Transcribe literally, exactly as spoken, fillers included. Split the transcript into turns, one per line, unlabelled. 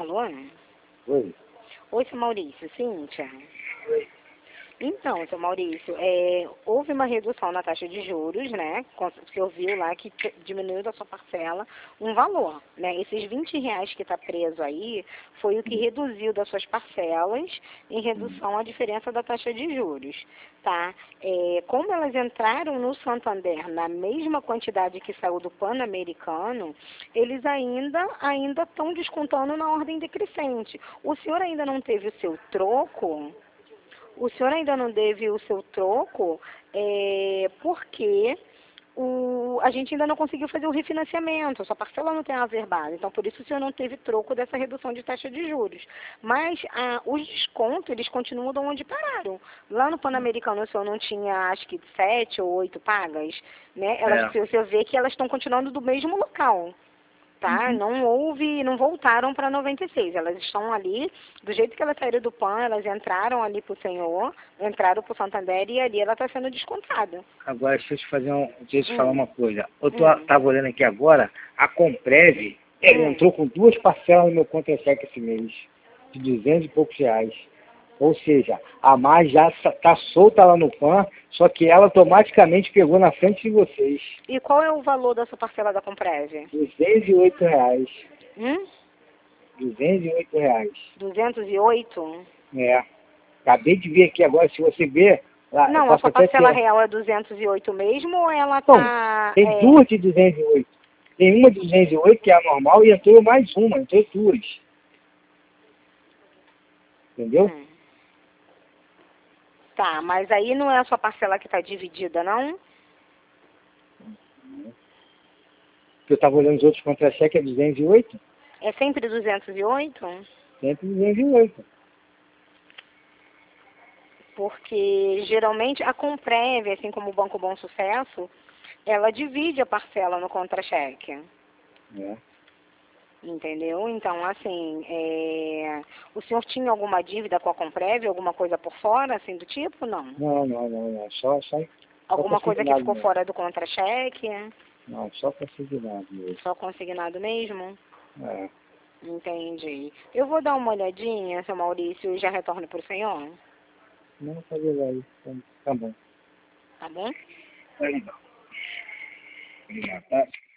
Alô?
Oi.
Oi, seu Maurício. Cíntia. Então, seu Maurício, é, houve uma redução na taxa de juros, né? Você ouviu lá que t- diminuiu da sua parcela um valor, né? Esses vinte reais que está preso aí foi o que reduziu das suas parcelas em redução à diferença da taxa de juros, tá? É, como elas entraram no Santander na mesma quantidade que saiu do Pan-Americano, eles ainda ainda estão descontando na ordem decrescente. O senhor ainda não teve o seu troco? O senhor ainda não deve o seu troco é, porque o, a gente ainda não conseguiu fazer o refinanciamento, sua parcela não tem averbado, então por isso o senhor não teve troco dessa redução de taxa de juros. Mas ah, os descontos, eles continuam de onde pararam. Lá no Pan-Americano o senhor não tinha, acho que sete ou oito pagas, né? Elas,
É.
o senhor vê que elas estão continuando do mesmo local. Tá? Não houve, não voltaram para noventa e seis. Elas estão ali, do jeito que elas saíram do Pan, elas entraram ali para o senhor, entraram para o Santander e ali ela está sendo descontada.
Agora, deixa eu te, fazer um, deixa eu te falar
Hum,
uma coisa. Eu tô,
hum,
tava olhando aqui agora, a Comprev, ele
hum.
entrou com duas parcelas no meu contra-cheque esse mês, de duzentos e poucos reais. Ou seja, a Mar já está solta lá no Pan, só que ela automaticamente pegou na frente de vocês.
E qual é o valor da sua parcela da Comprev?
duzentos e oito reais.
Hum?
duzentos e oito reais.
duzentos e oito?
É. Acabei de ver aqui agora, se você ver, lá, eu
Não, a
posso
sua
até
parcela
ter.
real é duzentos e oito mesmo ou ela
Bom,
tá...
tem
É...
duas de duzentos e oito. Tem uma de duzentos e oito que é a normal e entrou mais uma, entrou duas. Entendeu?
hum. Tá, mas aí não é a sua parcela que está dividida, não?
Porque eu estava olhando os outros contra-cheque, é duzentos e oito.
É sempre duzentos e oito?
Sempre duzentos e oito.
Porque geralmente a Comprev, assim como o Banco Bom Sucesso, ela divide a parcela no contra-cheque.
É.
Entendeu? Então, assim, é... o senhor tinha alguma dívida com a Comprev, alguma coisa por fora, assim, do tipo? Não.
Não, não, não, não. Só, só, só
Alguma coisa que
consignado
ficou
mesmo.
fora do contra-cheque?
Não, só consignado mesmo.
Só consignado mesmo?
É.
Entendi. Eu vou dar uma olhadinha, seu Maurício, e já retorno para o senhor.
Não, fazer aí. Tá, tá bom.
Tá bom?
Aí, não. Obrigado, tá?